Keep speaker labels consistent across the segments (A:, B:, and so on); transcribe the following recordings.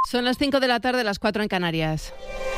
A: Son las 5 de la tarde, las 4 en Canarias.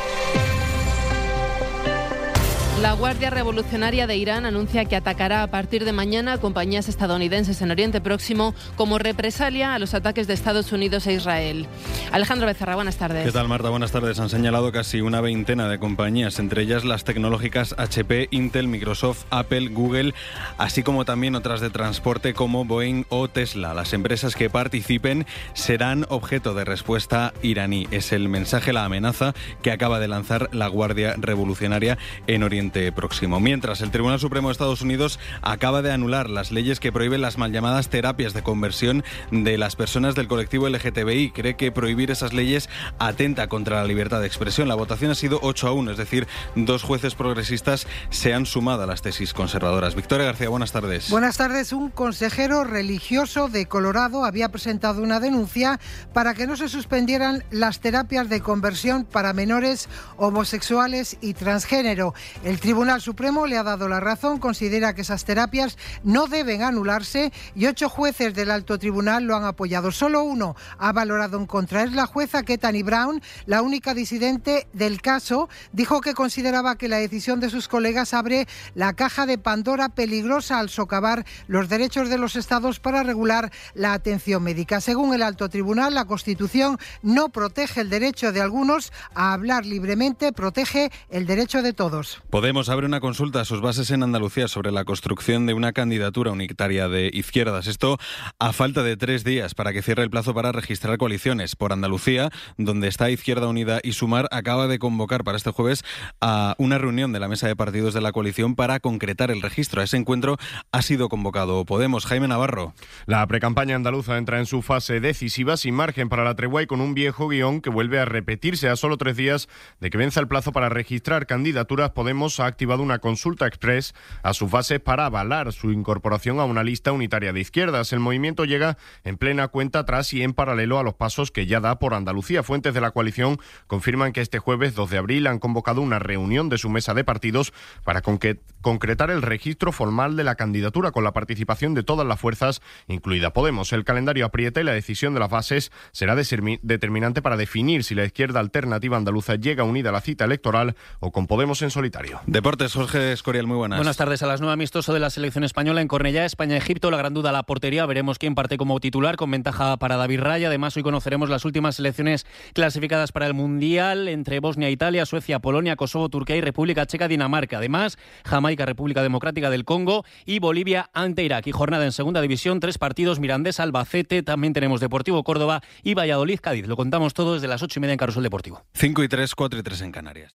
A: La Guardia Revolucionaria de Irán anuncia que atacará a partir de mañana a compañías estadounidenses en Oriente Próximo como represalia a los ataques de Estados Unidos e Israel. Alejandro Becerra, buenas tardes.
B: ¿Qué tal, Marta? Buenas tardes. Han señalado casi una veintena de compañías, entre ellas las tecnológicas HP, Intel, Microsoft, Apple, Google, así como también otras de transporte como Boeing o Tesla. Las empresas que participen serán objeto de respuesta iraní. Es el mensaje, la amenaza que acaba de lanzar la Guardia Revolucionaria en Oriente Próximo. Mientras, el Tribunal Supremo de Estados Unidos acaba de anular las leyes que prohíben las mal llamadas terapias de conversión de las personas del colectivo LGTBI. Cree que prohibir esas leyes atenta contra la libertad de expresión. La votación ha sido 8-1, es decir, 2 jueces progresistas se han sumado a las tesis conservadoras. Victoria García, buenas tardes.
C: Buenas tardes. Un consejero religioso de Colorado había presentado una denuncia para que no se suspendieran las terapias de conversión para menores homosexuales y transgénero. El Tribunal Supremo le ha dado la razón, considera que esas terapias no deben anularse y 8 jueces del alto tribunal lo han apoyado. Solo uno ha valorado en contra. Es la jueza Ketanji Brown, la única disidente del caso. Dijo que consideraba que la decisión de sus colegas abre la caja de Pandora peligrosa al socavar los derechos de los estados para regular la atención médica. Según el alto tribunal, la Constitución no protege el derecho de algunos a hablar libremente, protege el derecho de todos.
B: Podemos abre una consulta a sus bases en Andalucía sobre la construcción de una candidatura unitaria de izquierdas. Esto a falta de 3 días para que cierre el plazo para registrar coaliciones. Por Andalucía, donde está Izquierda Unida y Sumar, acaba de convocar para este jueves a una reunión de la mesa de partidos de la coalición para concretar el registro. A ese encuentro ha sido convocado Podemos. Jaime Navarro.
D: La precampaña andaluza entra en su fase decisiva sin margen para la tregua y con un viejo guión que vuelve a repetirse a solo 3 días de que venza el plazo para registrar candidaturas. Podemos ha activado una consulta express a su fase para avalar su incorporación a una lista unitaria de izquierdas. El movimiento llega en plena cuenta atrás y en paralelo a los pasos que ya da por Andalucía. Fuentes de la coalición confirman que este jueves 2 de abril han convocado una reunión de su mesa de partidos para concretar el registro formal de la candidatura con la participación de todas las fuerzas, incluida Podemos. El calendario aprieta y la decisión de las bases será determinante para definir si la izquierda alternativa andaluza llega unida a la cita electoral o con Podemos en solitario.
B: Deportes, Jorge Escorial, muy buenas.
E: Buenas tardes. A las 9, amistoso de la selección española en Cornellá, España-Egipto. La gran duda, la portería. Veremos quién parte como titular, con ventaja para David Raya. Además, hoy conoceremos las últimas selecciones clasificadas para el Mundial, entre Bosnia, Italia, Suecia, Polonia, Kosovo, Turquía y República Checa, Dinamarca. Además, Jamaica, República Democrática del Congo y Bolivia ante Irak. Y jornada en segunda división, 3 partidos, Mirandés, Albacete. También tenemos Deportivo Córdoba y Valladolid, Cádiz. Lo contamos todo desde las 8:30 en Carrusel Deportivo.
B: 5:03, 4:03 en Canarias.